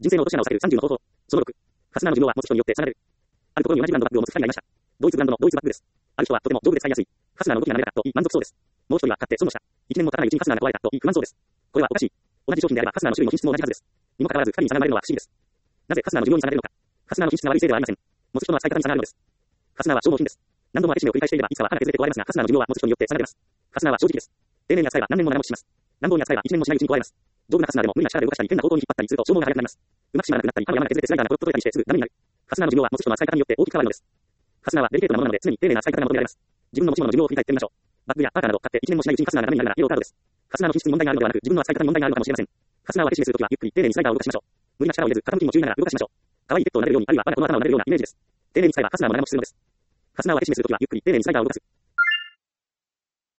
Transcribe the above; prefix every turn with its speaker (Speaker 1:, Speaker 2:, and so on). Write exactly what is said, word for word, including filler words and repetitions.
Speaker 1: 人生の落とし穴を避けるさんじゅうの方法。そのろく。ファスナーの寿命は持つ人によって定められる。あるところに同じブランドバッグを持つふたりがいました。ドイツブランドのドイツバッグです。ある人はとても丈夫で使いやすい。ファスナーの動きが滑らかと言い満足そうです。もう一人は買って損をした。一年も経たないうちにファスナーが壊れたと言い不満そうです。これはおかしい。同じ商品であればファスナーの種類も品質も同じはずです。にもかかわらずふたりに差が生まれるのは不思議です。なぜファスナーの寿命に差が出るのか。ファスナーの品質が悪いせいではありません。持つ人の扱い方に差があるのです。ファスナーは消耗品です。何度も開け閉めを繰り返していればいつかは穴が削れて壊れますが、ファスナーの寿命は持つ人によって差が出ます。ファスナーは正直です。丁寧に扱えば何年も長持ちします。乱暴に扱えばいちねんもしないうちに壊れます。丈夫なファスナーでも無理な力で動かしたり変な方向に引っ張ったりすると消耗が早くなります。うまく締まらなくなったり、刃や山が削れてスライダーがポロッと取れたりしてすぐダメになる。ファスナーの寿命は持つ人の扱い方によって大きく変わるのです。ファスナーはデリケートなものなので常に丁寧な使い方が求められます。自分の持ち物の寿命を振り返ってみましょう。バッグやパーカーなど買っていちねんもしないうちにファスナーがダメになるならイエローカードです。ファスナーの品質に問題があるのではなく自分の扱い方に問題があるのかもしれません。ファスナーを開け閉めするときはゆっくり丁寧にスライダーを動かしましょう。無理な力を入れず傾きにも注意ながら動かしましょう。可愛いペットを撫でるようにあるいは我が子の頭を撫でるようなイメージです。丁寧に使えばファスナーも長持ちするのです。ファスナーを開け閉めするときはゆっくり丁寧にスライダーを動かす。